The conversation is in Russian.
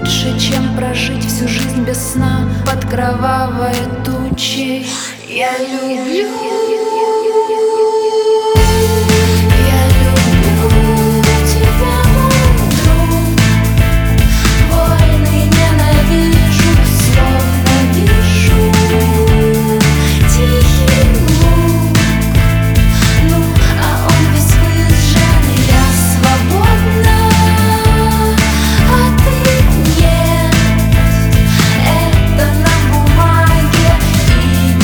лучше, чем прожить всю жизнь без сна под кровавой тучей. Я люблю